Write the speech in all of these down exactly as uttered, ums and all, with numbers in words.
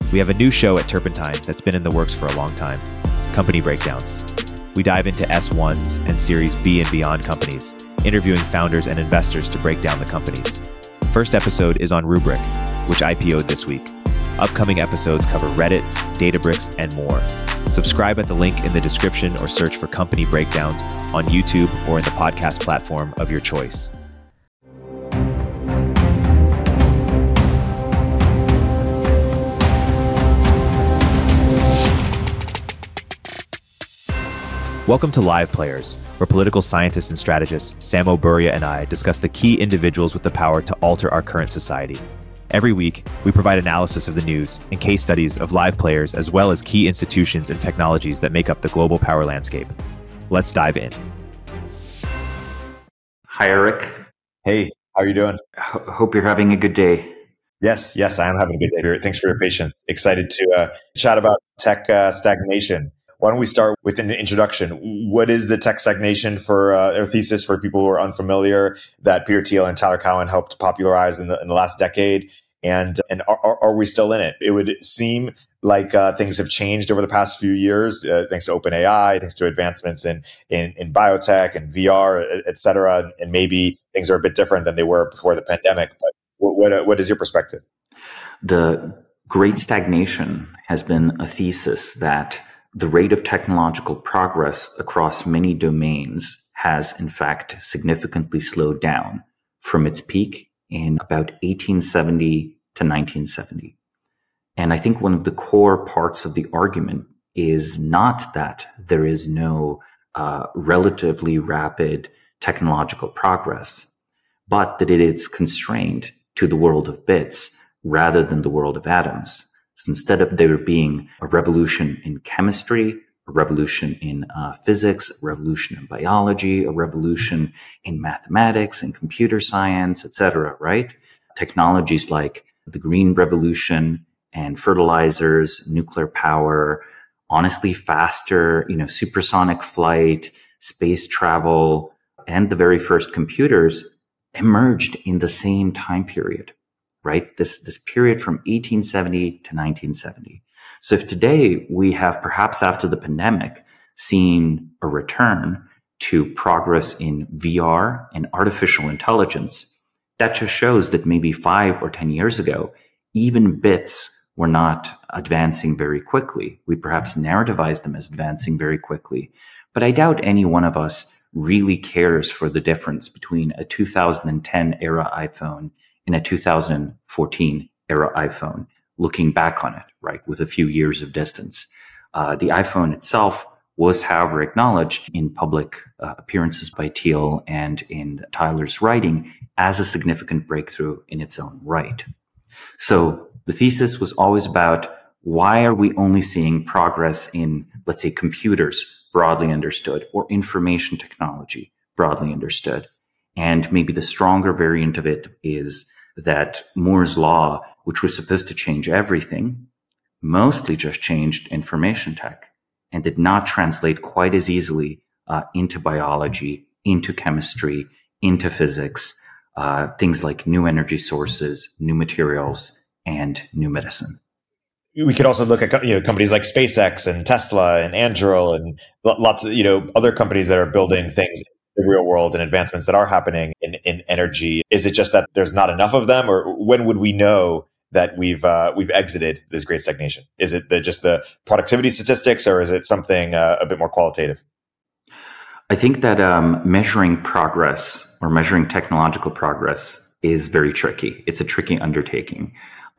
We have a new show at Turpentine that's been in the works for a long time, Company Breakdowns. We dive into S ones and Series B and beyond companies, interviewing founders and investors to break down the companies. First episode is on Rubrik, which I P O'd this week. Upcoming episodes cover Reddit, Databricks, and more. Subscribe at the link in the description or search for Company Breakdowns on YouTube or in the podcast platform of your choice. Welcome to Live Players, where political scientists and strategists Samo Burya and I discuss the key individuals with the power to alter our current society. Every week, we provide analysis of the news and case studies of live players as well as key institutions and technologies that make up the global power landscape. Let's dive in. Hi, Eric. Hey, how are you doing? H- hope you're having a good day. Yes, yes, I am having a good day. Thanks for your patience. Excited to uh, chat about tech uh, stagnation. Why don't we start with an introduction? What is the tech stagnation for uh, their thesis for people who are unfamiliar that Peter Thiel and Tyler Cowen helped popularize in the, in the last decade? And and are, are we still in it? It would seem like uh, things have changed over the past few years, uh, thanks to OpenAI, thanks to advancements in, in, in biotech and V R, et cetera. And maybe things are a bit different than they were before the pandemic. But what what, what is your perspective? The great stagnation has been a thesis that the rate of technological progress across many domains has, in fact, significantly slowed down from its peak in about eighteen seventy to nineteen seventy. And I think one of the core parts of the argument is not that there is no uh, relatively rapid technological progress, but that it is constrained to the world of bits rather than the world of atoms. So instead of there being a revolution in chemistry, a revolution in uh, physics, a revolution in biology, a revolution in mathematics and computer science, et cetera, right? Technologies like the green revolution and fertilizers, nuclear power, honestly faster, you know, supersonic flight, space travel, and the very first computers emerged in the same time period. Right? This, this period from eighteen seventy to nineteen seventy. So if today we have, perhaps after the pandemic, seen a return to progress in V R and artificial intelligence, that just shows that maybe five or ten years ago, even bits were not advancing very quickly. We perhaps narrativized them as advancing very quickly. But I doubt any one of us really cares for the difference between a two thousand ten era iPhone in a two thousand fourteen era iPhone, looking back on it, right, with a few years of distance. Uh, the iPhone itself was, however, acknowledged in public uh, appearances by Thiel and in Tyler's writing as a significant breakthrough in its own right. So the thesis was always about why are we only seeing progress in, let's say, computers, broadly understood, or information technology, broadly understood. And maybe the stronger variant of it is that Moore's law, which was supposed to change everything, mostly just changed information tech and did not translate quite as easily uh, into biology, into chemistry, into physics, uh, things like new energy sources, new materials, and new medicine. We could also look at, you know, companies like SpaceX and Tesla and Anduril and lots of, you know, other companies that are building things the real world and advancements that are happening in, in energy. Is it just that there's not enough of them, or when would we know that we've uh, we've exited this great stagnation? Is it the, just the productivity statistics, or is it something uh, a bit more qualitative? I think that um, measuring progress or measuring technological progress is very tricky. It's a tricky undertaking.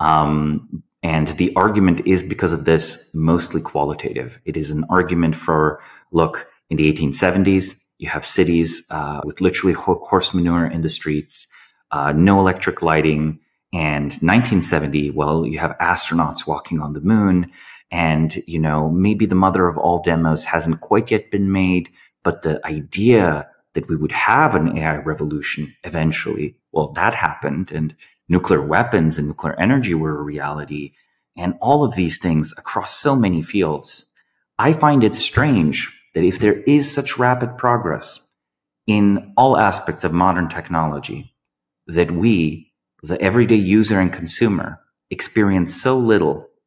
Um, and the argument is, because of this, mostly qualitative. It is an argument for, look, in the eighteen seventies, you have cities uh, with literally ho- horse manure in the streets, uh, no electric lighting. And nineteen seventy, well, you have astronauts walking on the moon. And, you know, maybe the mother of all demos hasn't quite yet been made, but the idea that we would have an A I revolution eventually, well, that happened. And nuclear weapons and nuclear energy were a reality. And all of these things across so many fields. I find it strange that if there is such rapid progress in all aspects of modern technology, that we, the everyday user and consumer, experience so little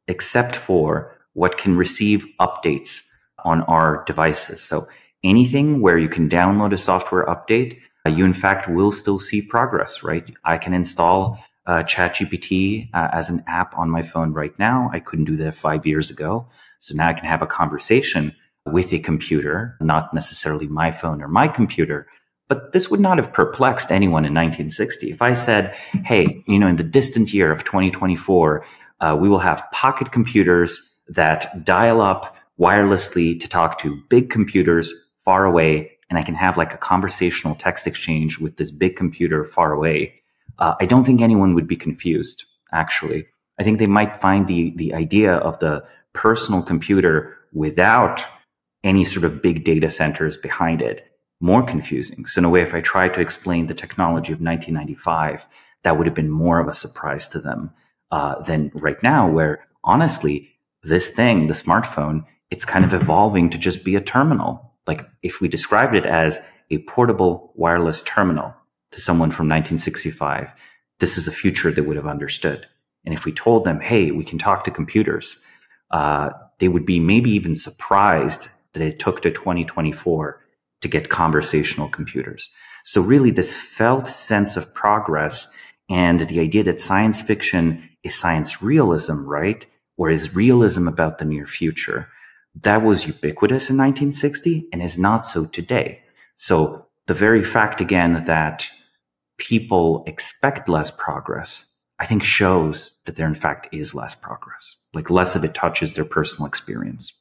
except for what can receive updates on our devices. So anything where you can download a software update, uh, you in fact will still see progress, right? I can install uh, ChatGPT uh, as an app on my phone right now. I couldn't do that five years ago. So now I can have a conversation with a computer, not necessarily my phone or my computer. But this would not have perplexed anyone in nineteen sixty. If I said, hey, you know, in the distant year of twenty twenty-four, uh, we will have pocket computers that dial up wirelessly to talk to big computers far away, and I can have like a conversational text exchange with this big computer far away. Uh, I don't think anyone would be confused, actually. I think they might find the, the idea of the personal computer without any sort of big data centers behind it more confusing. So in a way, if I tried to explain the technology of nineteen ninety-five, that would have been more of a surprise to them uh, than right now, where honestly, this thing, the smartphone, it's kind of evolving to just be a terminal. Like if we described it as a portable wireless terminal to someone from nineteen sixty-five, this is a future they would have understood. And if we told them, hey, we can talk to computers, uh, they would be maybe even surprised that it took to twenty twenty-four to get conversational computers. So really this felt sense of progress and the idea that science fiction is science realism, right? Or is realism about the near future? That was ubiquitous in nineteen sixty and is not so today. So the very fact again that people expect less progress, I think shows that there in fact is less progress. Like less of it touches their personal experience.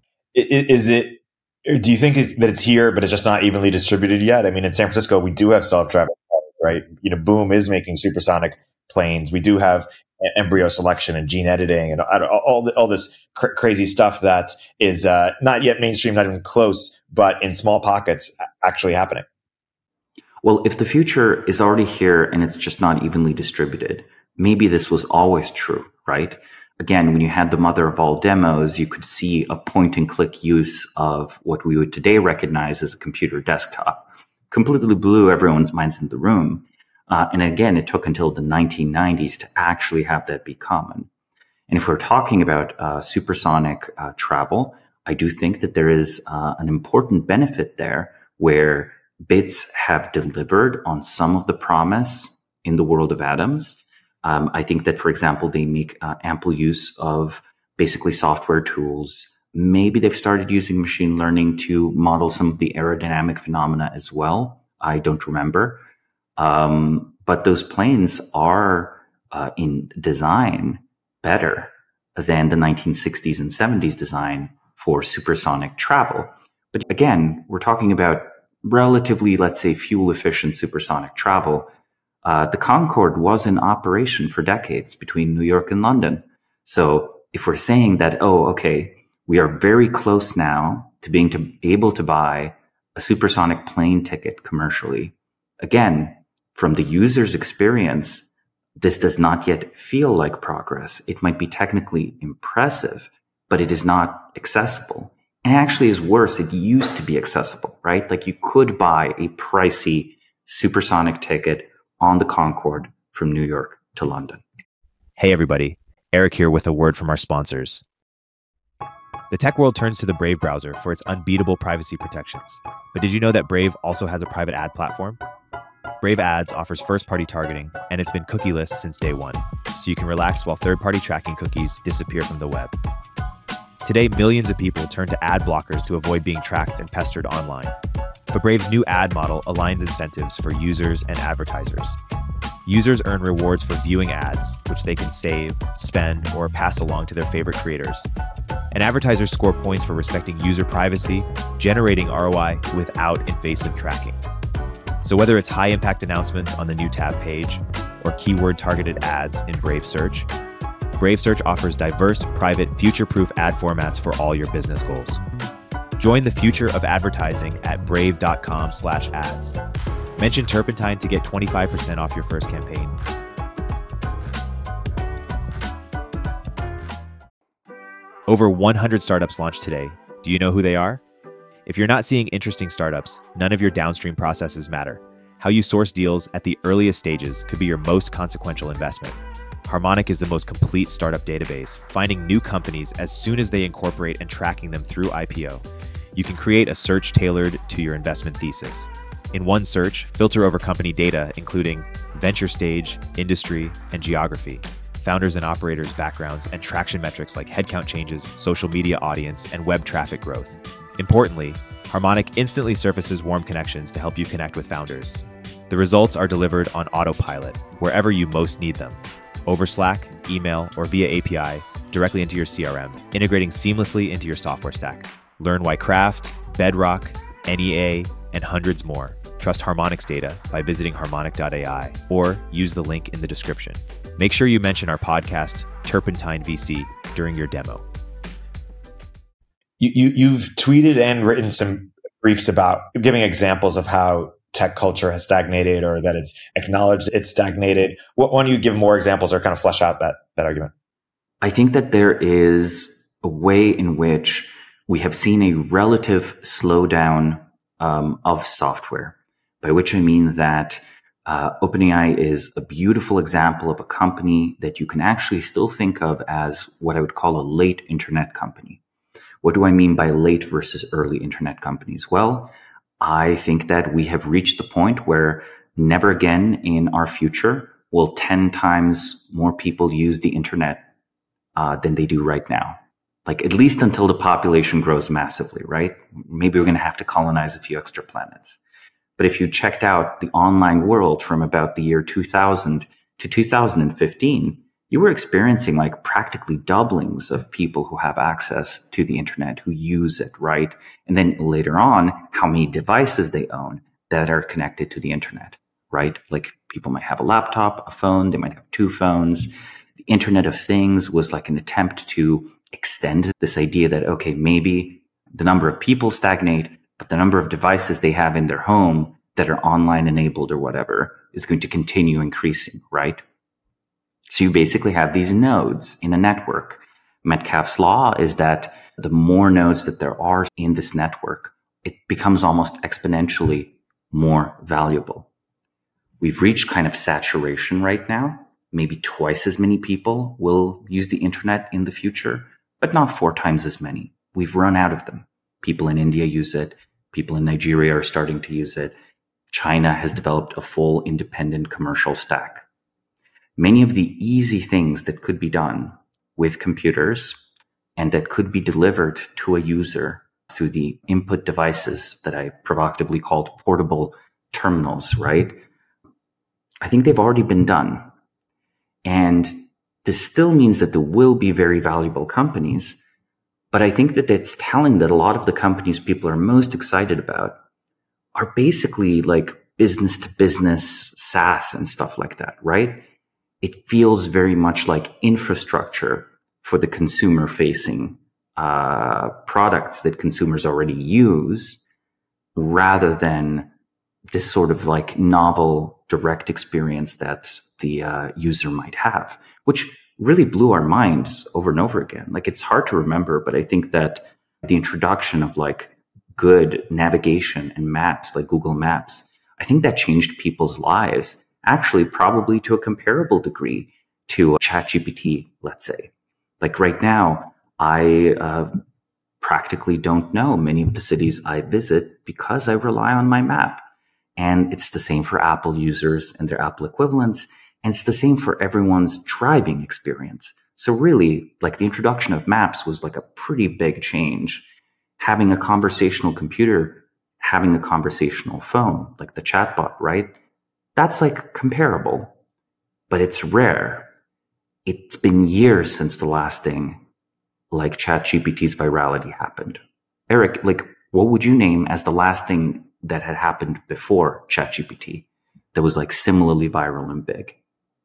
Is it, do you think it's, that it's here, but it's just not evenly distributed yet? I mean, in San Francisco, we do have self-driving cars, right? You know, Boom is making supersonic planes. We do have embryo selection and gene editing and all the, all this cr- crazy stuff that is uh, not yet mainstream, not even close, but in small pockets actually happening. Well, if the future is already here and it's just not evenly distributed, maybe this was always true, right? Again, when you had the mother of all demos, you could see a point and click use of what we would today recognize as a computer desktop. Completely blew everyone's minds in the room. Uh, and again, it took until the nineteen nineties to actually have that be common. And if we're talking about uh, supersonic uh, travel, I do think that there is uh, an important benefit there where bits have delivered on some of the promise in the world of atoms. Um, I think that, for example, they make uh, ample use of basically software tools. Maybe they've started using machine learning to model some of the aerodynamic phenomena as well. I don't remember. Um, but those planes are uh, in design better than the nineteen sixties and seventies design for supersonic travel. But again, we're talking about relatively, let's say, fuel-efficient supersonic travel. Uh, the Concorde was in operation for decades between New York and London. So if we're saying that, oh, okay, we are very close now to being to, able to buy a supersonic plane ticket commercially, again, from the user's experience, this does not yet feel like progress. It might be technically impressive, but it is not accessible. And it actually is worse. It used to be accessible, right? Like you could buy a pricey supersonic ticket on the Concorde from New York to London. Hey everybody, Eric here with a word from our sponsors. The tech world turns to the Brave browser for its unbeatable privacy protections. But did you know that Brave also has a private ad platform? Brave Ads offers first-party targeting, and it's been cookieless since day one, so you can relax while third-party tracking cookies disappear from the web. Today, millions of people turn to ad blockers to avoid being tracked and pestered online. But Brave's new ad model aligns incentives for users and advertisers. Users earn rewards for viewing ads, which they can save, spend, or pass along to their favorite creators. And advertisers score points for respecting user privacy, generating R O I without invasive tracking. So whether it's high-impact announcements on the new tab page or keyword-targeted ads in Brave Search, Brave Search offers diverse, private, future-proof ad formats for all your business goals. Join the future of advertising at brave.com slash ads. Mention Turpentine to get twenty-five percent off your first campaign. Over one hundred startups launched today. Do you know who they are? If you're not seeing interesting startups, none of your downstream processes matter. How you source deals at the earliest stages could be your most consequential investment. Harmonic is the most complete startup database, finding new companies as soon as they incorporate and tracking them through I P O. You can create a search tailored to your investment thesis. In one search, filter over company data, including venture stage, industry, and geography, founders and operators' backgrounds, and traction metrics like headcount changes, social media audience, and web traffic growth. Importantly, Harmonic instantly surfaces warm connections to help you connect with founders. The results are delivered on autopilot, wherever you most need them, over Slack, email, or via A P I, directly into your C R M, integrating seamlessly into your software stack. Learn why Craft, Bedrock, N E A, and hundreds more trust Harmonic's data by visiting harmonic dot A I or use the link in the description. Make sure you mention our podcast, Turpentine V C, during your demo. You, you, you've tweeted and written some briefs about giving examples of how tech culture has stagnated or that it's acknowledged it's stagnated. What, why don't you give more examples or kind of flesh out that, that argument? I think that there is a way in which we have seen a relative slowdown um, of software, by which I mean that uh, OpenAI is a beautiful example of a company that you can actually still think of as what I would call a late internet company. What do I mean by late versus early internet companies? Well, I think that we have reached the point where never again in our future will ten times more people use the internet uh, than they do right now. Like at least until the population grows massively, right? Maybe we're going to have to colonize a few extra planets. But if you checked out the online world from about the year two thousand to two thousand fifteen, you were experiencing like practically doublings of people who have access to the internet, who use it, right? And then later on, how many devices they own that are connected to the internet, right? Like people might have a laptop, a phone, they might have two phones. The Internet of Things was like an attempt to extend this idea that, okay, maybe the number of people stagnate, but the number of devices they have in their home that are online enabled or whatever is going to continue increasing, right? So you basically have these nodes in a network. Metcalfe's law is that the more nodes that there are in this network, it becomes almost exponentially more valuable. We've reached kind of saturation right now. Maybe twice as many people will use the internet in the future, but not four times as many. We've run out of them. People in India use it. People in Nigeria are starting to use it. China has developed a full independent commercial stack. Many of the easy things that could be done with computers and that could be delivered to a user through the input devices that I provocatively called portable terminals, right? I think they've already been done. And this still means that there will be very valuable companies, but I think that it's telling that a lot of the companies people are most excited about are basically like business to business SaaS and stuff like that, right? It feels very much like infrastructure for the consumer facing uh, products that consumers already use, rather than this sort of like novel direct experience that the uh, user might have, which really blew our minds over and over again. Like it's hard to remember, but I think that the introduction of like good navigation and maps like Google Maps, I think that changed people's lives, actually probably to a comparable degree to ChatGPT, let's say. Like right now, I uh, practically don't know many of the cities I visit because I rely on my map. And it's the same for Apple users and their Apple equivalents. And it's the same for everyone's driving experience. So really, like the introduction of maps was like a pretty big change. Having a conversational computer, having a conversational phone, like the chatbot, right? That's like comparable, but it's rare. It's been years since the last thing like ChatGPT's virality happened. Eric, like what would you name as the last thing that had happened before ChatGPT that was like similarly viral and big?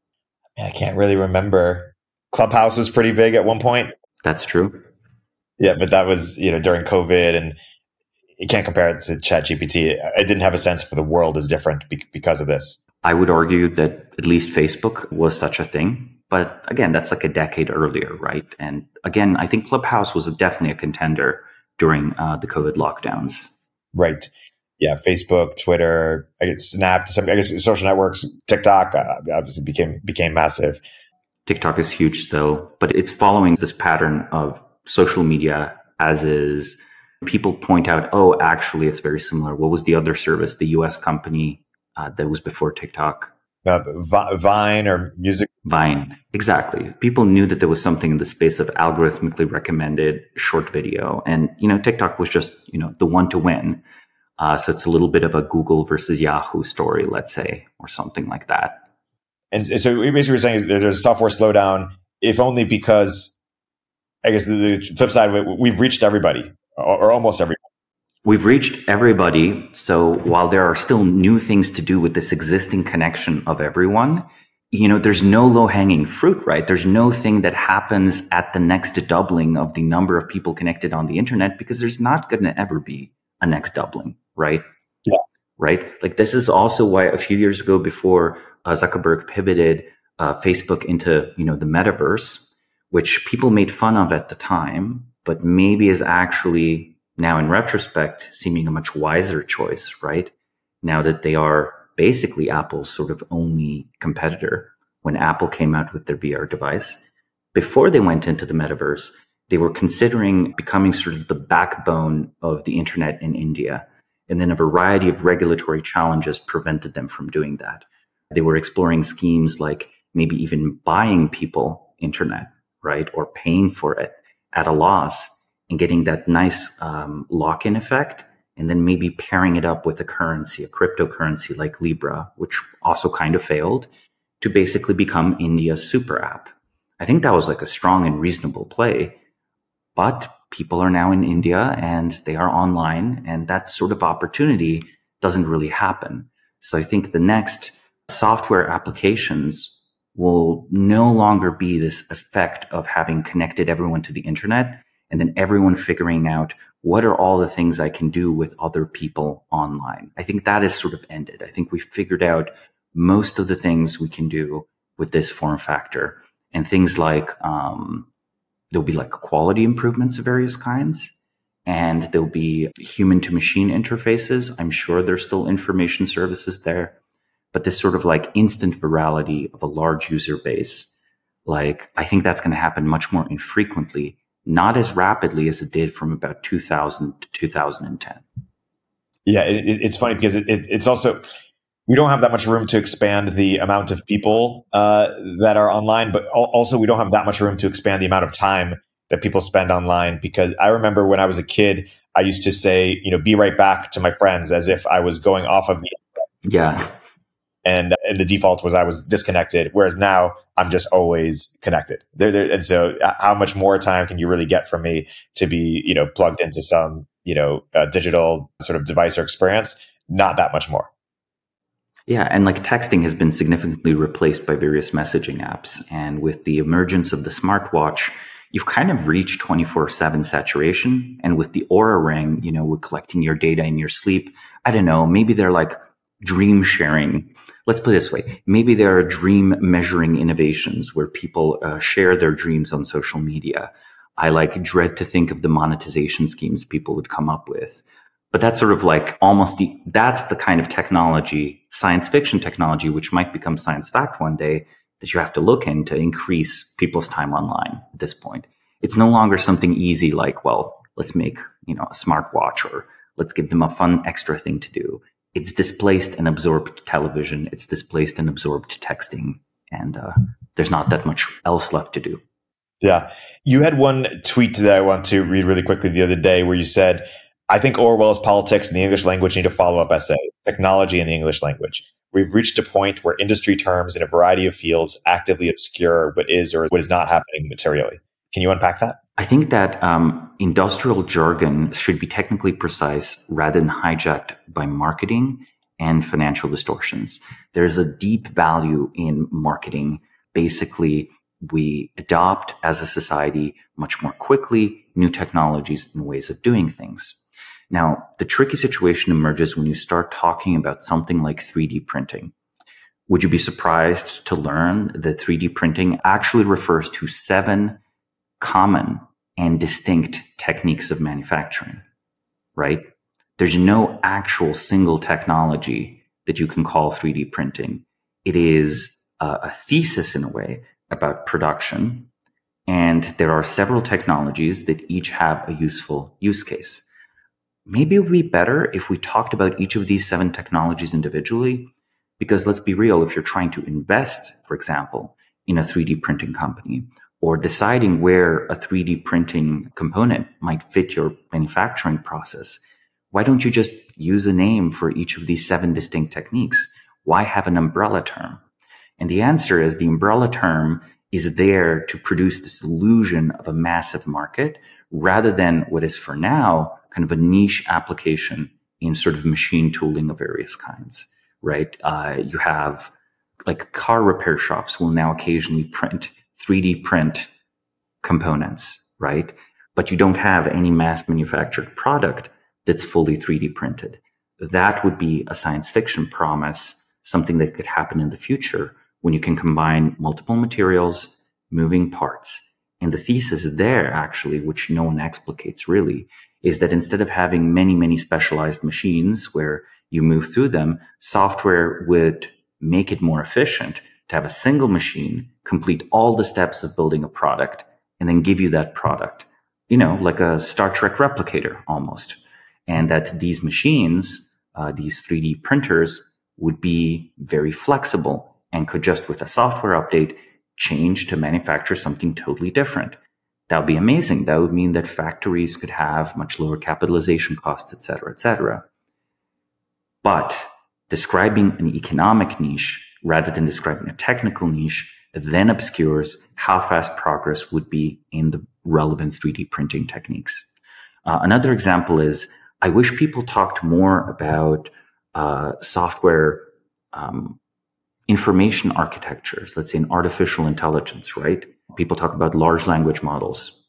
I can't really remember. Clubhouse was pretty big at one point. That's true. Yeah, but that was, you know, during COVID, and you can't compare it to ChatGPT. I didn't have a sense for the world is different because of this. I would argue that at least Facebook was such a thing. But again, that's like a decade earlier, right? And again, I think Clubhouse was definitely a contender during uh, the COVID lockdowns. Right. Yeah, Facebook, Twitter, I guess Snap, some I guess social networks, TikTok uh, obviously became became massive. TikTok is huge still, but it's following this pattern of social media as is. People point out, oh, actually, it's very similar. What was the other service, the U S company uh, that was before TikTok? Uh, Vine or music? Vine, exactly. People knew that there was something in the space of algorithmically recommended short video. And, you know, TikTok was just, you know, the one to win. Uh, so it's a little bit of a Google versus Yahoo story, let's say, or something like that. And so what you're basically saying is there's a software slowdown, if only because, I guess the, the flip side of it, we've reached everybody, or, or almost everybody. We've reached everybody. So while there are still new things to do with this existing connection of everyone, you know, there's no low hanging fruit, right? There's no thing that happens at the next doubling of the number of people connected on the internet, because there's not going to ever be a next doubling, right? Yeah. Right. Like this is also why a few years ago, before uh, Zuckerberg pivoted uh, Facebook into, you know, the metaverse, which people made fun of at the time, but maybe is actually now in retrospect seeming a much wiser choice, right? Now that they are basically Apple's sort of only competitor. When Apple came out with their V R device, before they went into the metaverse, they were considering becoming sort of the backbone of the internet in India. And then a variety of regulatory challenges prevented them from doing that. They were exploring schemes like maybe even buying people internet, right? Or paying for it at a loss and getting that nice um, lock-in effect, and then maybe pairing it up with a currency, a cryptocurrency like Libra, which also kind of failed, to basically become India's super app. I think that was like a strong and reasonable play, but people are now in India and they are online, and that sort of opportunity doesn't really happen. So I think the next software applications will no longer be this effect of having connected everyone to the internet and then everyone figuring out what are all the things I can do with other people online. I think that is sort of ended. I think we figured out most of the things we can do with this form factor, and things like um, there'll be like quality improvements of various kinds, and there'll be human to machine interfaces. I'm sure there's still information services there, but this sort of like instant virality of a large user base, like I think that's going to happen much more infrequently, not as rapidly as it did from about two thousand to two thousand ten. Yeah, it, it, it's funny because it, it, it's also, we don't have that much room to expand the amount of people uh, that are online, but also we don't have that much room to expand the amount of time that people spend online. Because I remember when I was a kid, I used to say, you know, be right back to my friends as if I was going off of the internet. Yeah. And, and the default was I was disconnected, whereas now I'm just always connected. There, there, and so, how much more time can you really get from me to be, you know, plugged into some, you know, uh, digital sort of device or experience? Not that much more. Yeah, and like texting has been significantly replaced by various messaging apps, and with the emergence of the smartwatch, you've kind of reached twenty-four seven saturation. And with the Oura Ring, you know, with collecting your data in your sleep, I don't know, maybe they're like dream sharing. Let's put it this way. Maybe there are dream measuring innovations where people uh, share their dreams on social media. I like dread to think of the monetization schemes people would come up with. But that's sort of like almost the, that's the kind of technology, science fiction technology, which might become science fact one day, that you have to look in to increase people's time online at this point. It's no longer something easy like, well, let's make, you know, a smartwatch, or let's give them a fun extra thing to do. It's displaced and absorbed television. It's displaced and absorbed texting. And uh, there's not that much else left to do. Yeah. You had one tweet that I want to read really quickly the other day where you said, I think Orwell's politics in the English language need a follow-up essay, technology in the English language. We've reached a point where industry terms in a variety of fields actively obscure what is or what is not happening materially. Can you unpack that? I think that um, industrial jargon should be technically precise rather than hijacked by marketing and financial distortions. There's a deep value in marketing. Basically, we adopt as a society much more quickly new technologies and ways of doing things. Now, the tricky situation emerges when you start talking about something like three D printing. Would you be surprised to learn that three D printing actually refers to seven common and distinct techniques of manufacturing, right? There's no actual single technology that you can call three D printing. It is a, a thesis in a way, about production, and there are several technologies that each have a useful use case. Maybe it would be better if we talked about each of these seven technologies individually, because let's be real, if you're trying to invest, for example, in a three D printing company, or deciding where a three D printing component might fit your manufacturing process, why don't you just use a name for each of these seven distinct techniques? Why have an umbrella term? And the answer is the umbrella term is there to produce this illusion of a massive market rather than what is for now kind of a niche application in sort of machine tooling of various kinds, right? Uh, you have like car repair shops will now occasionally print three D print components, right? But you don't have any mass manufactured product that's fully three D printed. That would be a science fiction promise, something that could happen in the future when you can combine multiple materials, moving parts. And the thesis there, actually, which no one explicates really, is that instead of having many, many specialized machines where you move through them, software would make it more efficient to have a single machine complete all the steps of building a product and then give you that product, you know, like a Star Trek replicator almost. And that these machines, uh, these three D printers, would be very flexible and could just with a software update change to manufacture something totally different. That would be amazing. That would mean that factories could have much lower capitalization costs, et cetera, et cetera. But describing an economic niche rather than describing a technical niche then obscures how fast progress would be in the relevant three D printing techniques. Uh, another example is I wish people talked more about uh, software um, information architectures, let's say in artificial intelligence, right? People talk about large language models.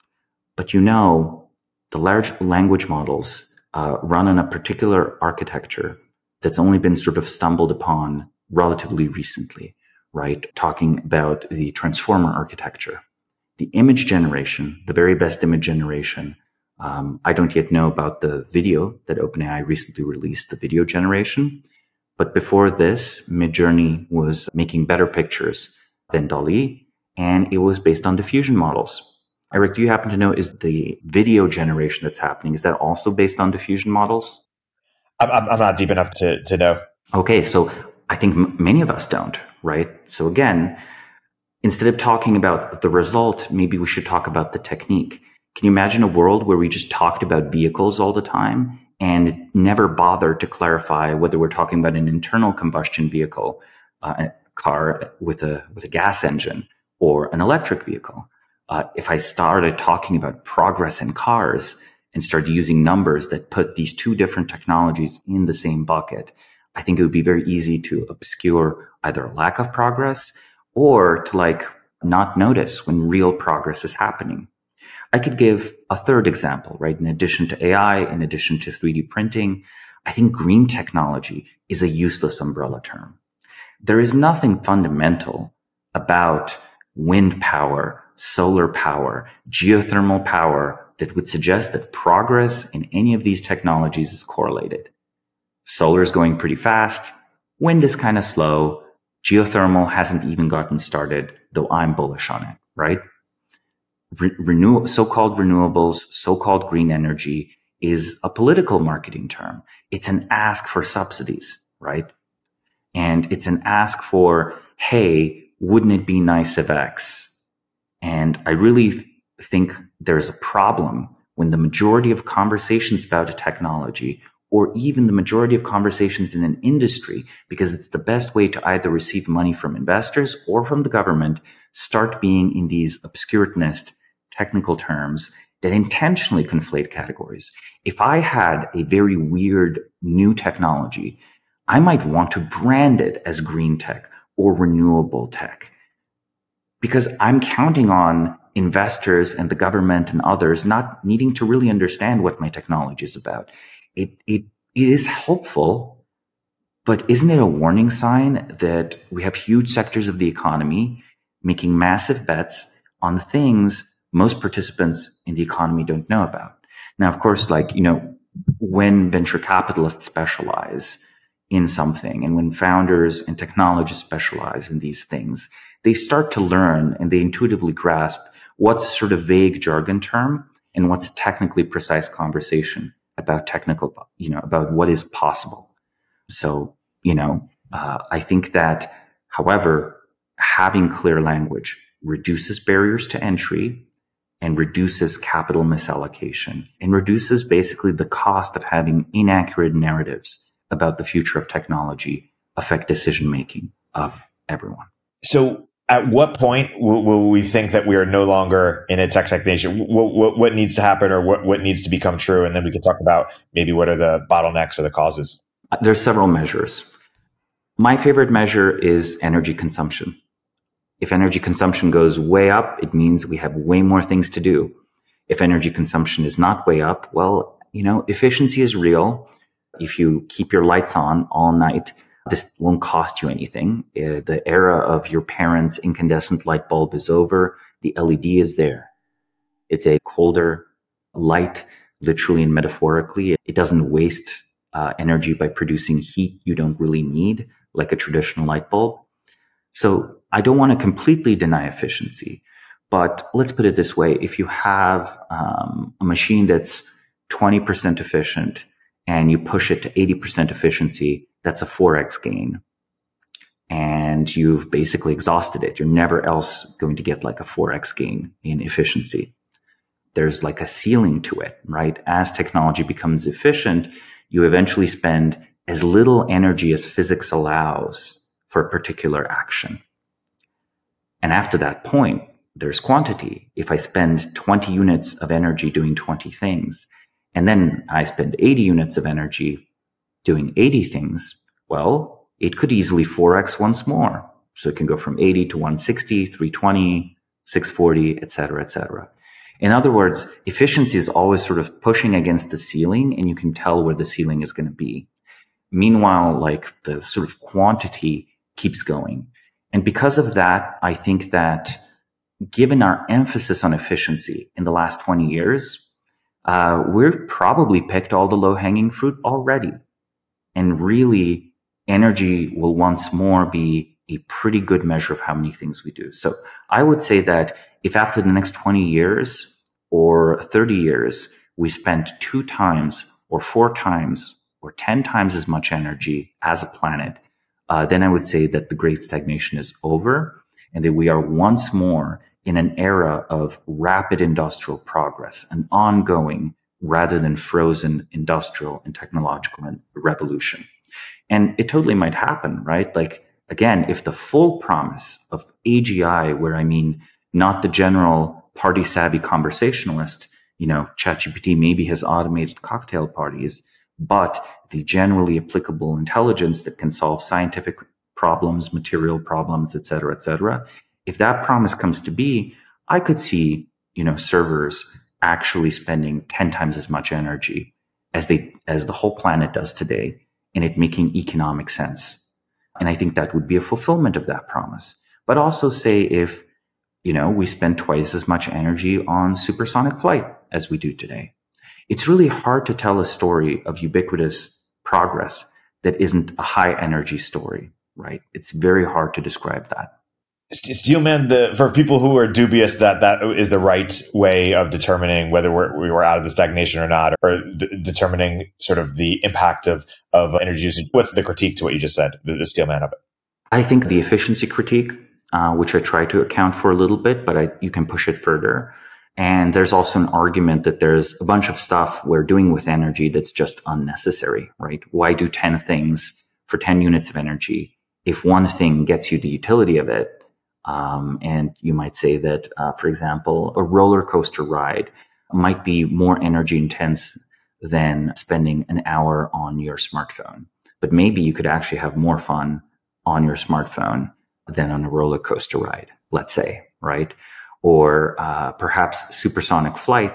But you know, the large language models uh, run on a particular architecture that's only been sort of stumbled upon relatively recently, right? Talking about the transformer architecture. The image generation, the very best image generation, um, I don't yet know about the video that OpenAI recently released, the video generation. But before this, Midjourney was making better pictures than DALL-E, and it was based on diffusion models. Eric, do you happen to know, is the video generation that's happening, is that also based on diffusion models? I'm, I'm not deep enough to, to know. Okay, so I think m- many of us don't, right? So again, instead of talking about the result, maybe we should talk about the technique. Can you imagine a world where we just talked about vehicles all the time and never bothered to clarify whether we're talking about an internal combustion vehicle, uh, a car with a with a gas engine, or an electric vehicle? Uh, if I started talking about progress in cars and started using numbers that put these two different technologies in the same bucket, I think it would be very easy to obscure either a lack of progress or to like not notice when real progress is happening. I could give a third example, right? In addition to A I, in addition to three D printing, I think green technology is a useless umbrella term. There is nothing fundamental about wind power, solar power, geothermal power that would suggest that progress in any of these technologies is correlated. Solar is going pretty fast. Wind is kind of slow. Geothermal hasn't even gotten started, though I'm bullish on it, right? Re- renew- so-called renewables, so-called green energy is a political marketing term. It's an ask for subsidies, right? And it's an ask for, hey, wouldn't it be nice if X? And I really th- think there's a problem when the majority of conversations about a technology, or even the majority of conversations in an industry, because it's the best way to either receive money from investors or from the government, start being in these obscuritist technical terms that intentionally conflate categories. If I had a very weird new technology, I might want to brand it as green tech or renewable tech, because I'm counting on investors and the government and others not needing to really understand what my technology is about. It, it, it is helpful, but isn't it a warning sign that we have huge sectors of the economy making massive bets on things most participants in the economy don't know about? Now, of course, like, you know, when venture capitalists specialize in something and when founders and technologists specialize in these things, they start to learn and they intuitively grasp what's a sort of vague jargon term and what's a technically precise conversation about technical, you know, about what is possible. So, you know, uh, I think that, however, having clear language reduces barriers to entry and reduces capital misallocation and reduces basically the cost of having inaccurate narratives about the future of technology affect decision-making of everyone. So at what point will, will we think that we are no longer in a tech stagnation? What, what, what needs to happen or what, what needs to become true? And then we can talk about maybe what are the bottlenecks or the causes. There's several measures. My favorite measure is energy consumption. If energy consumption goes way up, it means we have way more things to do. If energy consumption is not way up, well, you know, efficiency is real. If you keep your lights on all night, this won't cost you anything. Uh, the era of your parents' incandescent light bulb is over. The L E D is there. It's a colder light, literally and metaphorically. It doesn't waste uh, energy by producing heat you don't really need, like a traditional light bulb. So I don't want to completely deny efficiency, but let's put it this way. If you have um, a machine that's twenty percent efficient and you push it to eighty percent efficiency, that's a four x gain. And you've basically exhausted it. You're never else going to get like a four x gain in efficiency. There's like a ceiling to it, right? As technology becomes efficient, you eventually spend as little energy as physics allows for a particular action. And after that point, there's quantity. If I spend twenty units of energy doing twenty things, and then I spend eighty units of energy doing eighty things, well, it could easily four x once more. So it can go from eighty to one sixty, three twenty, six forty, et cetera, et cetera. In other words, efficiency is always sort of pushing against the ceiling, and you can tell where the ceiling is going to be. Meanwhile, like the sort of quantity keeps going. And because of that, I think that given our emphasis on efficiency in the last twenty years, uh, we've probably picked all the low-hanging fruit already. And really, energy will once more be a pretty good measure of how many things we do. So I would say that if after the next twenty years or thirty years, we spent two times or four times or ten times as much energy as a planet, uh, then I would say that the great stagnation is over and that we are once more in an era of rapid industrial progress, an ongoing rather than frozen industrial and technological revolution. And it totally might happen, right? Like, again, if the full promise of A G I, where I mean not the general party savvy conversationalist, you know, ChatGPT maybe has automated cocktail parties, but the generally applicable intelligence that can solve scientific problems, material problems, et cetera, et cetera. If that promise comes to be, I could see, you know, servers actually spending ten times as much energy as they, as the whole planet does today, and it making economic sense. And I think that would be a fulfillment of that promise. But also say if, you know, we spend twice as much energy on supersonic flight as we do today. It's really hard to tell a story of ubiquitous progress that isn't a high energy story, right? It's very hard to describe that. Steelman, the, for people who are dubious that that is the right way of determining whether we're, we were out of the stagnation or not, or d- determining sort of the impact of, of energy usage, what's the critique to what you just said, the, the Steelman of it? I think the efficiency critique, uh, which I try to account for a little bit, but I, you can push it further. And there's also an argument that there's a bunch of stuff we're doing with energy that's just unnecessary, right? Why do ten things for ten units of energy if one thing gets you the utility of it? Um, and you might say that, uh, for example, a roller coaster ride might be more energy intense than spending an hour on your smartphone. But maybe you could actually have more fun on your smartphone than on a roller coaster ride, let's say, right? Or uh, perhaps supersonic flight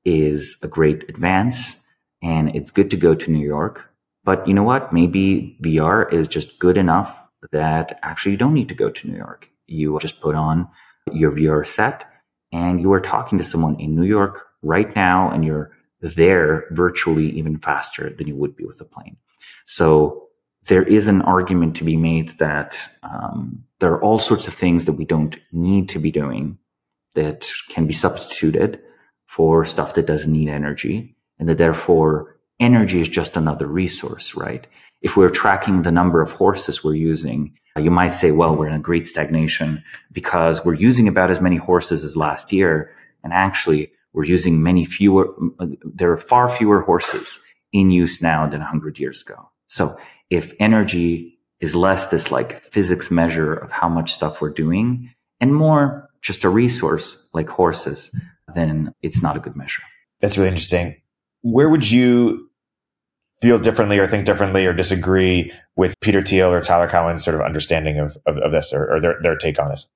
is a great advance and it's good to go to New York. But you know what? Maybe V R is just good enough that actually you don't need to go to New York. You just put on your V R set and you are talking to someone in New York right now, and you're there virtually even faster than you would be with a plane. So there is an argument to be made that um, there are all sorts of things that we don't need to be doing that can be substituted for stuff that doesn't need energy, and that therefore energy is just another resource, right? If we're tracking the number of horses we're using, you might say, well, we're in a great stagnation because we're using about as many horses as last year. And actually, we're using many fewer, there are far fewer horses in use now than one hundred years ago. So if energy is less this like physics measure of how much stuff we're doing and more just a resource like horses, then it's not a good measure. That's really interesting. Where would you feel differently or think differently or disagree with Peter Thiel or Tyler Cowen's sort of understanding of, of, of this or, or their, their take on this?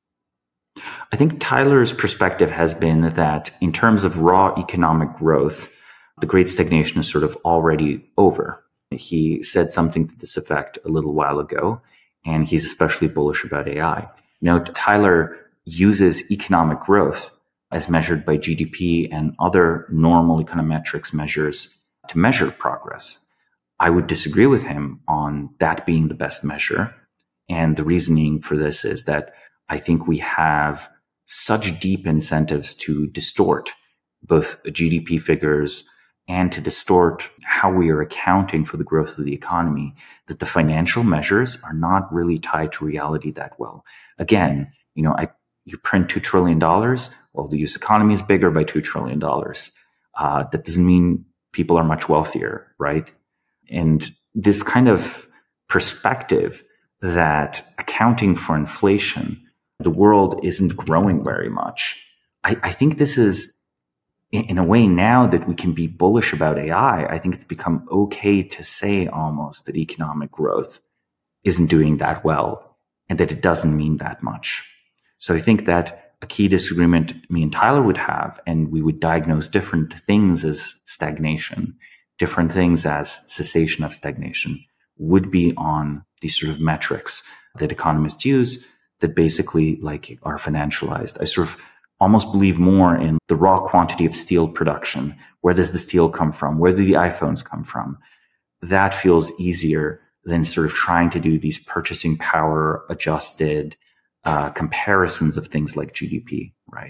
I think Tyler's perspective has been that in terms of raw economic growth, the Great Stagnation is sort of already over. He said something to this effect a little while ago, and he's especially bullish about A I. Now, Tyler uses economic growth as measured by G D P and other normal econometrics measures to measure progress. I would disagree with him on that being the best measure. And the reasoning for this is that I think we have such deep incentives to distort both G D P figures and to distort how we are accounting for the growth of the economy that the financial measures are not really tied to reality that well. Again, you know, I, you print two trillion dollars. Well, the U S economy is bigger by two trillion dollars. Uh, that doesn't mean people are much wealthier, right? And this kind of perspective that accounting for inflation, the world isn't growing very much. I, I think this is, in, in a way, now that we can be bullish about A I, I think it's become okay to say almost that economic growth isn't doing that well and that it doesn't mean that much. So I think that a key disagreement me and Tyler would have, and we would diagnose different things as stagnation, different things as cessation of stagnation, would be on these sort of metrics that economists use that basically like are financialized. I sort of almost believe more in the raw quantity of steel production. Where does the steel come from? Where do the iPhones come from? That feels easier than sort of trying to do these purchasing power adjusted uh, comparisons of things like G D P, right?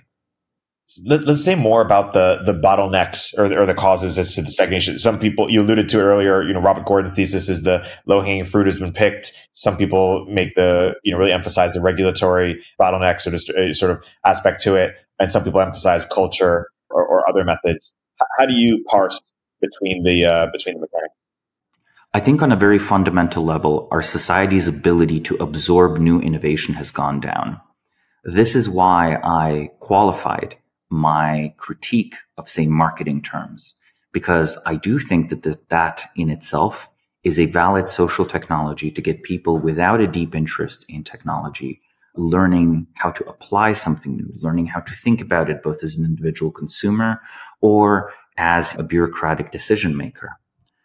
Let, let's say more about the the bottlenecks or the, or the causes as to the stagnation. Some people, you alluded to it earlier, you know, Robert Gordon's thesis is the low hanging fruit has been picked. Some people make the, you know, really emphasize the regulatory bottlenecks or just a sort of aspect to it. And some people emphasize culture or, or other methods. How do you parse between the, uh, between the mechanics? I think on a very fundamental level, our society's ability to absorb new innovation has gone down. This is why I qualified my critique of, say, marketing terms, because I do think that the, that in itself is a valid social technology to get people without a deep interest in technology learning how to apply something new, learning how to think about it both as an individual consumer or as a bureaucratic decision maker.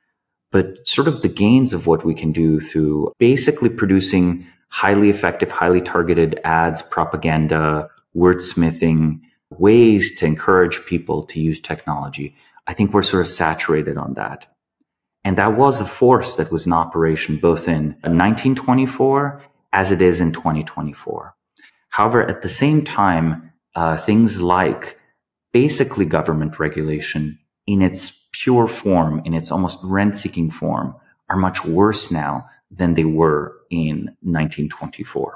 But sort of the gains of what we can do through basically producing highly effective, highly targeted ads, propaganda, wordsmithing, ways to encourage people to use technology. I think we're sort of saturated on that. And that was a force that was in operation both in nineteen twenty-four as it is in twenty twenty-four. However, at the same time, uh, things like basically government regulation in its pure form, in its almost rent-seeking form, are much worse now than they were in nineteen twenty-four.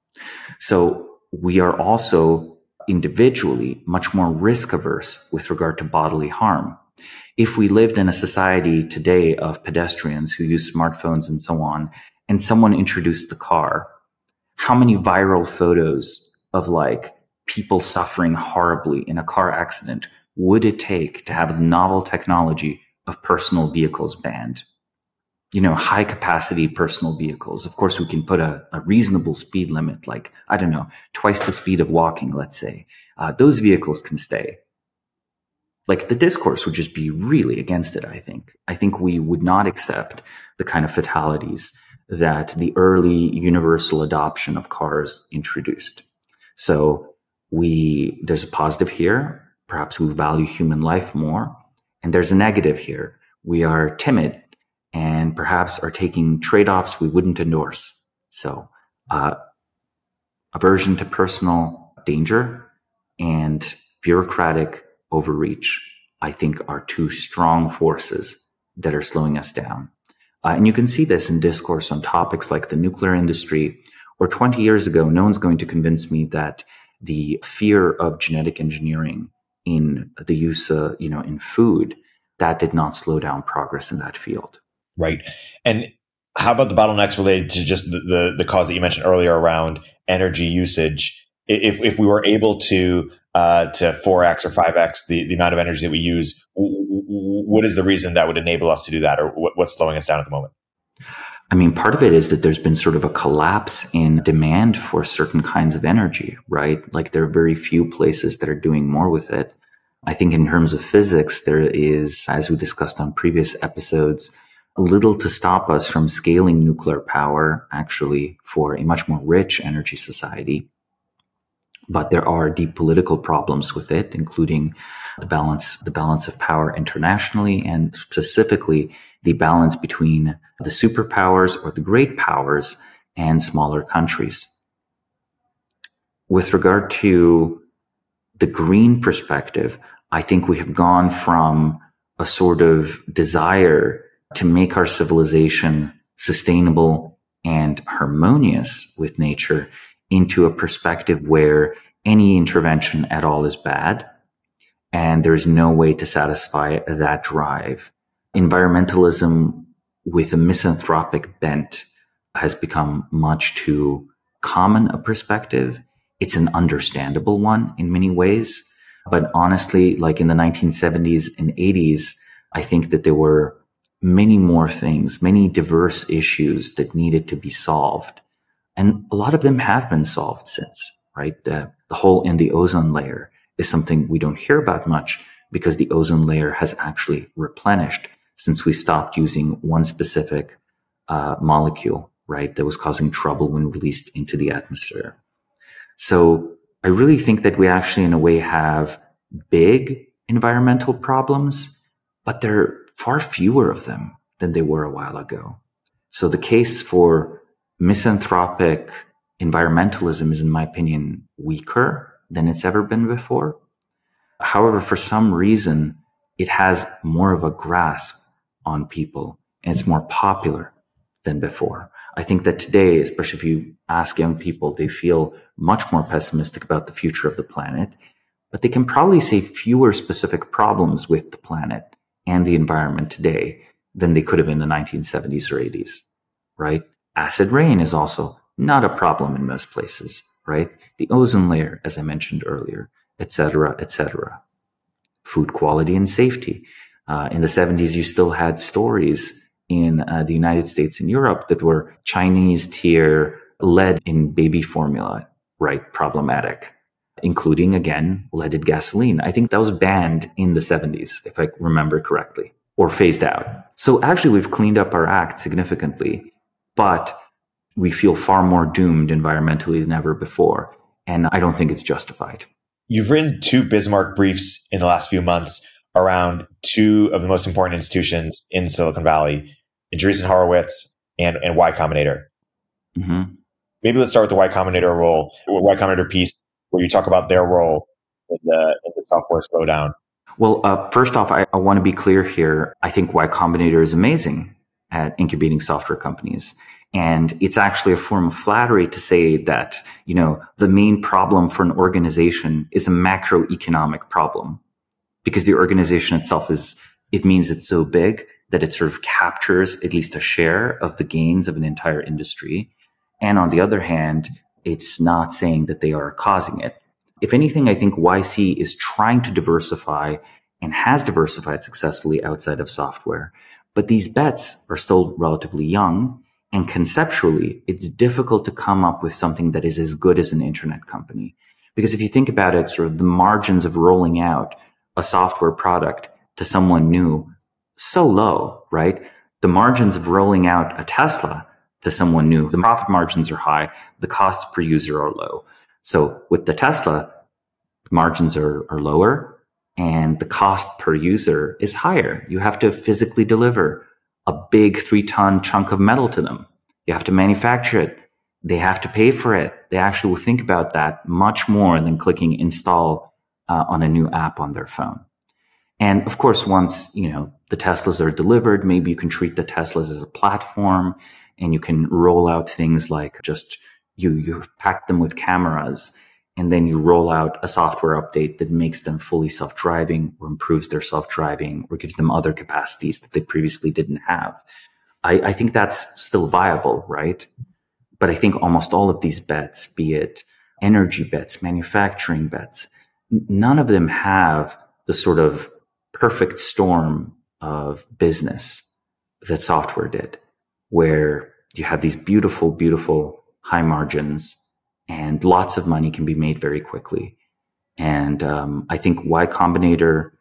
So we are also individually much more risk averse with regard to bodily harm. If we lived in a society today of pedestrians who use smartphones and so on, and someone introduced the car, how many viral photos of like people suffering horribly in a car accident would it take to have the novel technology of personal vehicles banned? You know, high capacity personal vehicles. Of course, we can put a, a reasonable speed limit, like, I don't know, twice the speed of walking, let's say. Uh, those vehicles can stay. Like the discourse would just be really against it, I think. I think we would not accept the kind of fatalities that the early universal adoption of cars introduced. So we, there's a positive here. Perhaps we value human life more. And there's a negative here. We are timid and perhaps are taking trade-offs we wouldn't endorse. So uh, aversion to personal danger and bureaucratic overreach, I think, are two strong forces that are slowing us down. Uh, and you can see this in discourse on topics like the nuclear industry, or twenty years ago, no one's going to convince me that the fear of genetic engineering in the use, uh, you know, in food, that did not slow down progress in that field. Right. And how about the bottlenecks related to just the, the, the cause that you mentioned earlier around energy usage? If if we were able to uh, to four x or five x the, the amount of energy that we use, what is the reason that would enable us to do that, or what's slowing us down at the moment? I mean, part of it is that there's been sort of a collapse in demand for certain kinds of energy, right? Like there are very few places that are doing more with it. I think in terms of physics, there is, as we discussed on previous episodes, little to stop us from scaling nuclear power, actually, for a much more rich energy society. But there are deep political problems with it, including the balance, the balance of power internationally, and specifically the balance between the superpowers or the great powers and smaller countries. With regard to the green perspective, I think we have gone from a sort of desire to make our civilization sustainable and harmonious with nature into a perspective where any intervention at all is bad, and there's no way to satisfy that drive. Environmentalism with a misanthropic bent has become much too common a perspective. It's an understandable one in many ways, but honestly, like in the nineteen seventies and eighties, I think that there were many more things, many diverse issues that needed to be solved. And a lot of them have been solved since, right? The, the hole in the ozone layer is something we don't hear about much because the ozone layer has actually replenished since we stopped using one specific uh, molecule, right, that was causing trouble when released into the atmosphere. So I really think that we actually, in a way, have big environmental problems, but there are far fewer of them than they were a while ago. So the case for misanthropic environmentalism is, in my opinion, weaker than it's ever been before. However, for some reason, it has more of a grasp on people and it's more popular than before. I think that today, especially if you ask young people, they feel much more pessimistic about the future of the planet, but they can probably say fewer specific problems with the planet and the environment today than they could have in the nineteen seventies or eighties, right? Acid rain is also not a problem in most places, right? The ozone layer, as I mentioned earlier, et cetera, et cetera. Food quality and safety. Uh, in the seventies, you still had stories in uh, the United States and Europe that were Chinese tier lead in baby formula, right? Problematic, including, again, leaded gasoline. I think that was banned in the seventies, if I remember correctly, or phased out. So actually, we've cleaned up our act significantly, but we feel far more doomed environmentally than ever before. And I don't think it's justified. You've written two Bismarck briefs in the last few months around two of the most important institutions in Silicon Valley, Andreessen Horowitz and, and Y Combinator. Mm-hmm. Maybe let's start with the Y Combinator role, Y Combinator piece, where you talk about their role in the, in the software slowdown. Well, uh, first off, I, I want to be clear here. I think Y Combinator is amazing at incubating software companies. And it's actually a form of flattery to say that, you know, the main problem for an organization is a macroeconomic problem, because the organization itself is, it means it's so big that it sort of captures at least a share of the gains of an entire industry. And on the other hand, it's not saying that they are causing it. If anything, I think Y C is trying to diversify and has diversified successfully outside of software. But these bets are still relatively young. And conceptually, it's difficult to come up with something that is as good as an internet company. Because if you think about it, sort of the margins of rolling out a software product to someone new, so low, right? The margins of rolling out a Tesla to someone new, the profit margins are high, the costs per user are low. So with the Tesla, margins are, are lower and the cost per user is higher. You have to physically deliver a a big three ton chunk of metal to them. You have to manufacture it. They have to pay for it. They actually will think about that much more than clicking install uh, on a new app on their phone. And of course, once, you know, the Teslas are delivered, maybe you can treat the Teslas as a platform and you can roll out things like just you, you pack them with cameras and then you roll out a software update that makes them fully self-driving or improves their self-driving or gives them other capacities that they previously didn't have. I, I think that's still viable, right? But I think almost all of these bets, be it energy bets, manufacturing bets, none of them have the sort of perfect storm of business that software did, where you have these beautiful, beautiful high margins and lots of money can be made very quickly. And um, I think Y Combinator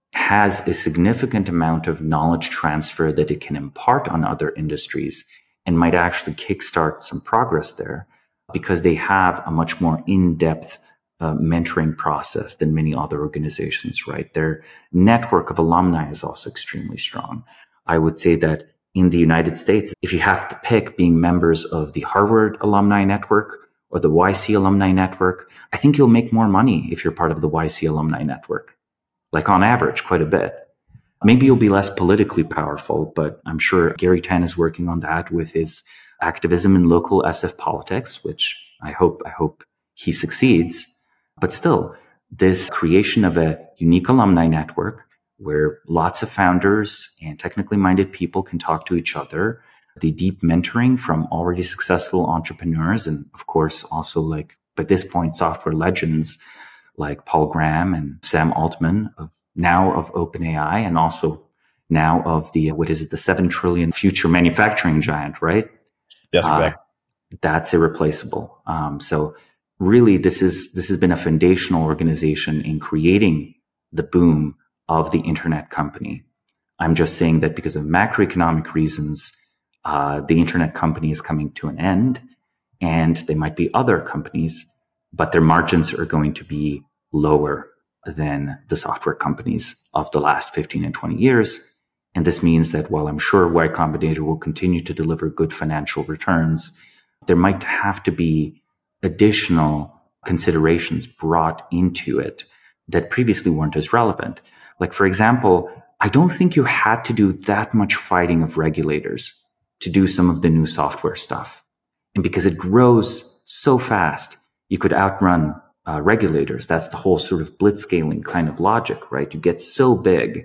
has a significant amount of knowledge transfer that it can impart on other industries and might actually kickstart some progress there because they have a much more in-depth uh, mentoring process than many other organizations, right? Their network of alumni is also extremely strong. I would say that in the United States, if you have to pick being members of the Harvard Alumni Network or the Y C Alumni Network, I think you'll make more money if you're part of the Y C Alumni Network, like on average, quite a bit. Maybe you'll be less politically powerful, but I'm sure Gary Tan is working on that with his activism in local S F politics, which I hope, I hope he succeeds. But still, this creation of a unique alumni network where lots of founders and technically minded people can talk to each other, the deep mentoring from already successful entrepreneurs, and of course, also like, by this point, software legends like Paul Graham and Sam Altman of now of OpenAI and also now of the, what is it, the seven trillion future manufacturing giant, right? Yes, exactly. Uh, that's irreplaceable. Um, so really, this is, this has been a foundational organization in creating the boom of the internet company. I'm just saying that because of macroeconomic reasons, uh, the internet company is coming to an end and there might be other companies, but their margins are going to be lower than the software companies of the last fifteen and twenty years. And this means that while I'm sure Y Combinator will continue to deliver good financial returns, there might have to be additional considerations brought into it that previously weren't as relevant. Like, for example, I don't think you had to do that much fighting of regulators to do some of the new software stuff. And because it grows so fast, you could outrun Uh, regulators. That's the whole sort of blitzscaling kind of logic, right? You get so big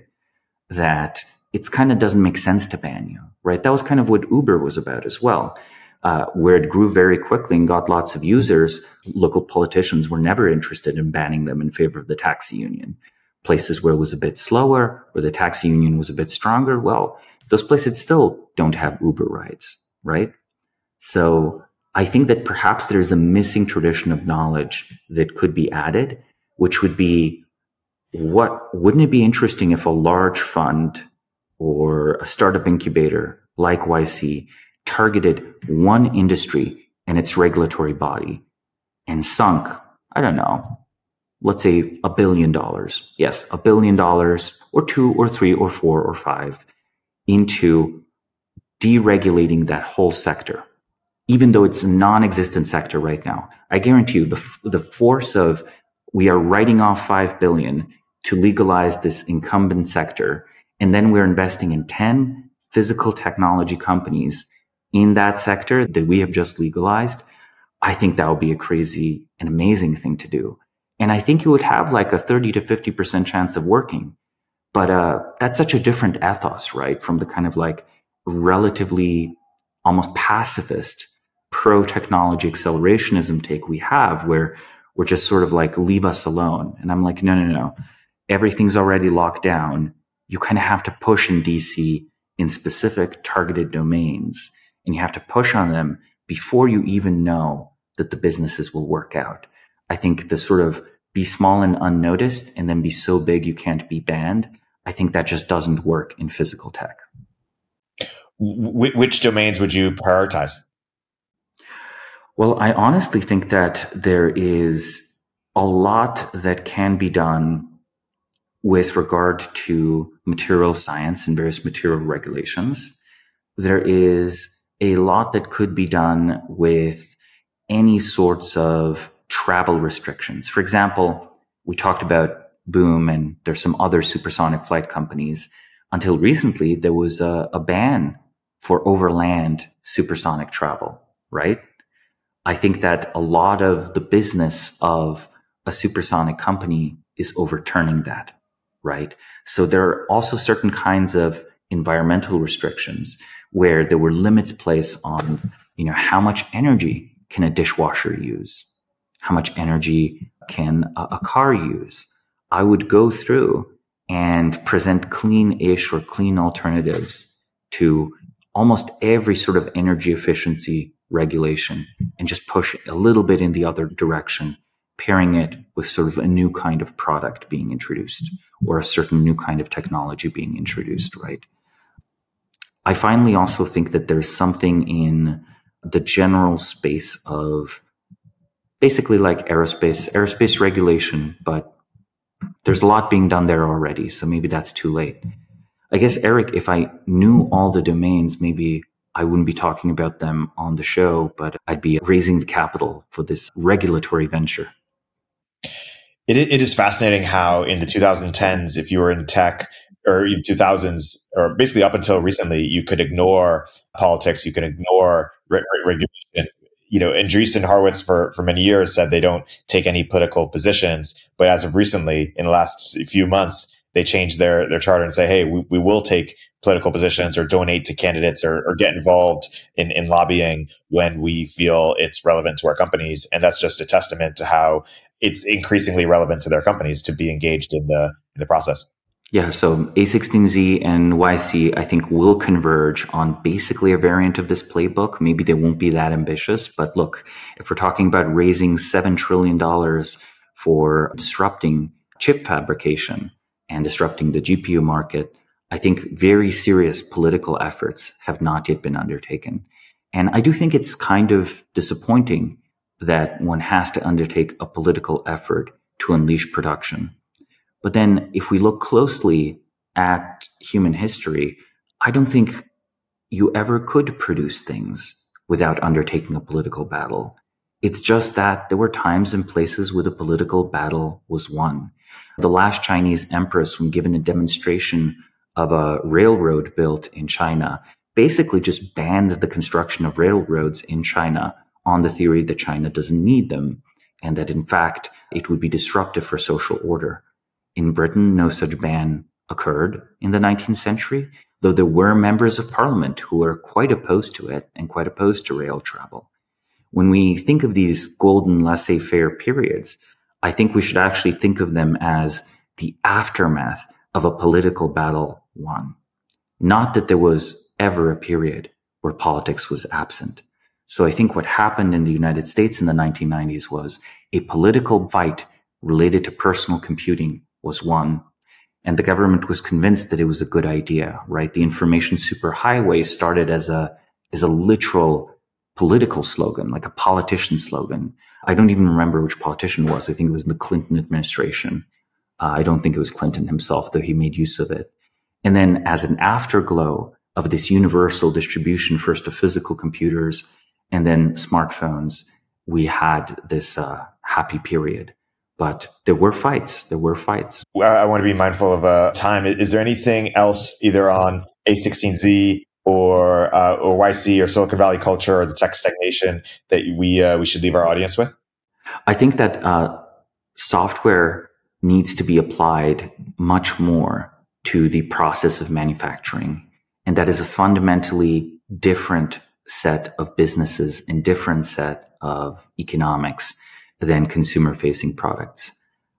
that it's kind of doesn't make sense to ban you, right? That was kind of what Uber was about as well, uh, where it grew very quickly and got lots of users. Local politicians were never interested in banning them in favor of the taxi union. Places where it was a bit slower, where the taxi union was a bit stronger, well, those places still don't have Uber rides, right? So I think that perhaps there's a missing tradition of knowledge that could be added, which would be, what wouldn't it be interesting if a large fund or a startup incubator like Y C targeted one industry and its regulatory body and sunk, I don't know, let's say a billion dollars. Yes, a billion dollars or two or three or four or five into deregulating that whole sector. Even though it's a non-existent sector right now, I guarantee you the, the force of we are writing off five billion to legalize this incumbent sector. And then we're investing in ten physical technology companies in that sector that we have just legalized. I think that would be a crazy and amazing thing to do. And I think it would have like a thirty to fifty percent chance of working. But uh, that's such a different ethos, right? From the kind of like relatively almost pacifist pro-technology accelerationism take we have, where we're just sort of like, leave us alone. And I'm like, no, no, no. Everything's already locked down. You kind of have to push in D C in specific targeted domains, and you have to push on them before you even know that the businesses will work out. I think the sort of be small and unnoticed and then be so big you can't be banned, I think that just doesn't work in physical tech. Wh- which domains would you prioritize? Well, I honestly think that there is a lot that can be done with regard to material science and various material regulations. there is a lot that could be done with any sorts of travel restrictions. For example, we talked about Boom, and there's some other supersonic flight companies. Until recently, there was a, a ban for overland supersonic travel, right? I think that a lot of the business of a supersonic company is overturning that, right? So there are also certain kinds of environmental restrictions where there were limits placed on, you know, how much energy can a dishwasher use? How much energy can a, a car use? I would go through and present clean-ish or clean alternatives to almost every sort of energy efficiency regulation and just push a little bit in the other direction, pairing it with sort of a new kind of product being introduced or a certain new kind of technology being introduced, right? I finally also think that there's something in the general space of basically like aerospace, aerospace regulation, but there's a lot being done there already, so maybe that's too late. I guess, Eric, if I knew all the domains, maybe I wouldn't be talking about them on the show, but I'd be raising the capital for this regulatory venture. It, it is fascinating how in the twenty tens, if you were in tech, or in two thousands, or basically up until recently, you could ignore politics, you could ignore re- re- regulation. You know, Andreessen Horowitz for, for many years said they don't take any political positions. But as of recently, in the last few months, they changed their, their charter and say, hey, we, we will take political positions or donate to candidates or, or get involved in, in lobbying when we feel it's relevant to our companies. And that's just a testament to how it's increasingly relevant to their companies to be engaged in the, in the process. Yeah, so A sixteen Z and Y C, I think, will converge on basically a variant of this playbook. Maybe they won't be that ambitious, but look, if we're talking about raising seven trillion dollars for disrupting chip fabrication and disrupting the G P U market, I think very serious political efforts have not yet been undertaken. And I do think it's kind of disappointing that one has to undertake a political effort to unleash production. But then if we look closely at human history, I don't think you ever could produce things without undertaking a political battle. It's just that there were times and places where the political battle was won. The last Chinese empress, when given a demonstration of a railroad built in China, basically just banned the construction of railroads in China on the theory that China doesn't need them and that in fact it would be disruptive for social order. In Britain, no such ban occurred in the nineteenth century, though there were members of parliament who were quite opposed to it and quite opposed to rail travel. When we think of these golden laissez-faire periods, I think we should actually think of them as the aftermath of a political battle won. Not that there was ever a period where politics was absent. So I think what happened in the United States in the nineteen nineties was a political fight related to personal computing was won. And the government was convinced that it was a good idea, right? The information superhighway started as a, as a literal political slogan, like a politician slogan. I don't even remember which politician it was. I think it was in the Clinton administration. Uh, I don't think it was Clinton himself, though he made use of it. And then as an afterglow of this universal distribution, first of physical computers and then smartphones, we had this uh, happy period. But there were fights. There were fights. I want to be mindful of uh, time. Is there anything else either on A sixteen Z or uh, or Y C or Silicon Valley culture or the tech stagnation that we uh, we should leave our audience with? I think that uh, software needs to be applied much more to the process of manufacturing. And that is a fundamentally different set of businesses and different set of economics than consumer-facing products.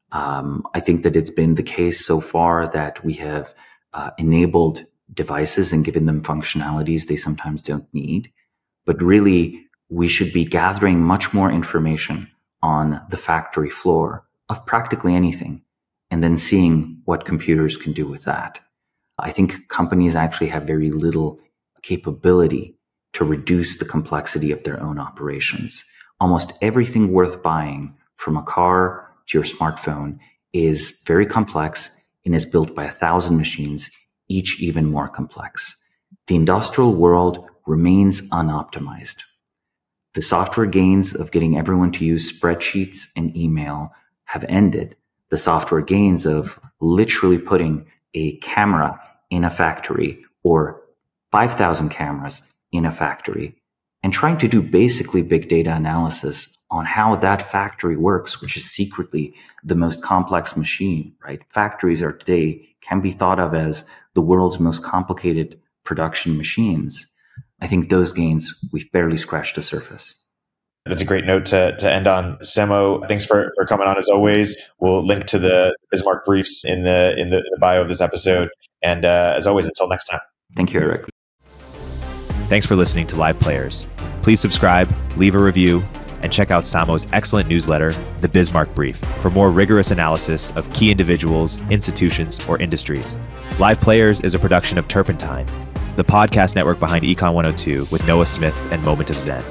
Um, I think that it's been the case so far that we have uh, enabled devices and given them functionalities they sometimes don't need. But really, we should be gathering much more information on the factory floor of practically anything and then seeing what computers can do with that. I think companies actually have very little capability to reduce the complexity of their own operations. Almost everything worth buying, from a car to your smartphone, is very complex and is built by a thousand machines, each even more complex. the industrial world remains unoptimized. The software gains of getting everyone to use spreadsheets and email have ended. The software gains of literally putting a camera in a factory or five thousand cameras in a factory and trying to do basically big data analysis on how that factory works, which is secretly the most complex machine, right? Factories are today can be thought of as the world's most complicated production machines. I think those gains, we've barely scratched the surface. That's a great note to, to end on. Semo, thanks for, for coming on as always. We'll link to the Bismarck briefs in the in the, the bio of this episode. And uh, as always, until next time. Thank you, Eric. Thanks for listening to Live Players. Please subscribe, leave a review, and check out Samo's excellent newsletter, The Bismarck Brief, for more rigorous analysis of key individuals, institutions, or industries. Live Players is a production of Turpentine, the podcast network behind Econ one oh two with Noah Smith and Moment of Zen.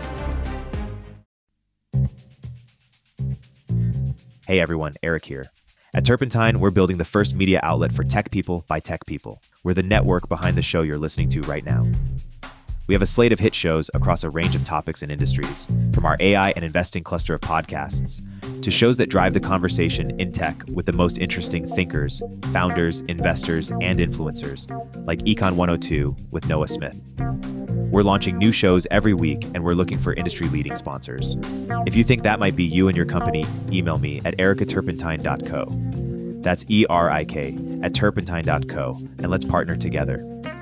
Hey everyone, Eric here. At Turpentine, we're building the first media outlet for tech people by tech people. We're the network behind the show you're listening to right now. We have a slate of hit shows across a range of topics and industries, from our A I and investing cluster of podcasts to shows that drive the conversation in tech with the most interesting thinkers, founders, investors, and influencers, like Econ one oh two with Noah Smith. We're launching new shows every week, and we're looking for industry-leading sponsors. If you think that might be you and your company, email me at eric at turpentine dot co. That's E R I K at turpentine dot co, and let's partner together.